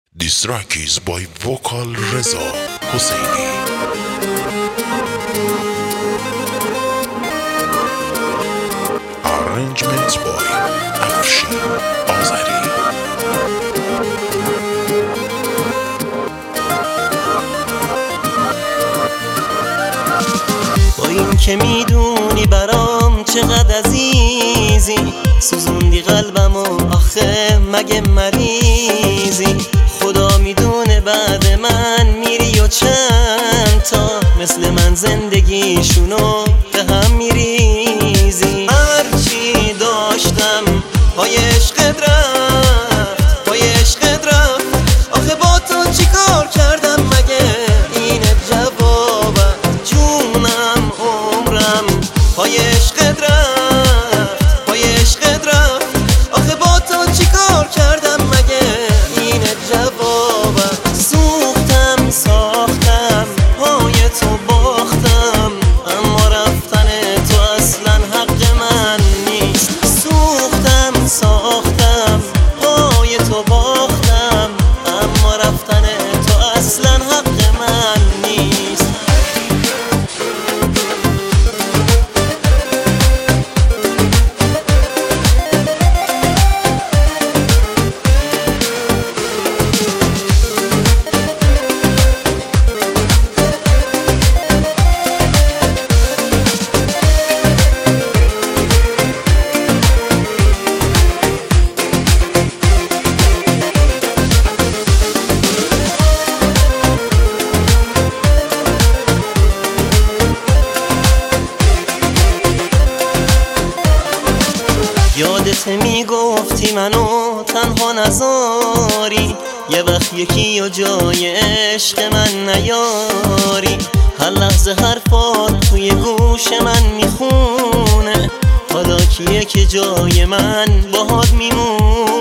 This track is by Vocal Reza Hosseini. Arrangements by Afshin Azari. با این که میدونی برام چقدر عزیزی، سوزوندی قلبمو آخه مگه مریضی؟ خدا میدونه بعد من میری و چند تا مثل من زندگیشونو به هم میریزی. هرچی داشتم پای عشقت رفت، پای عشقت رفت. آخه با تو چی کار کردم مگه اینه جوابم؟ جونم عمرم پای عشقت رفت، پای عشقت رفت. آخه با تو چی کار کردم مگه اینه جوابم؟ سوختم ساختم پای تو باختم، اما رفتن تو اصلا حق من نیست. سوختم ساختم پای تو باختم، اما رفتن تو اصلا حق من نیست. یادت میگفتی منو تنها نذاری، یه وقت یکی و جای عشق من نیاری. هر لحظه حرفات توی گوش من میخونه، حالا کیه که جای من باهات میمونه؟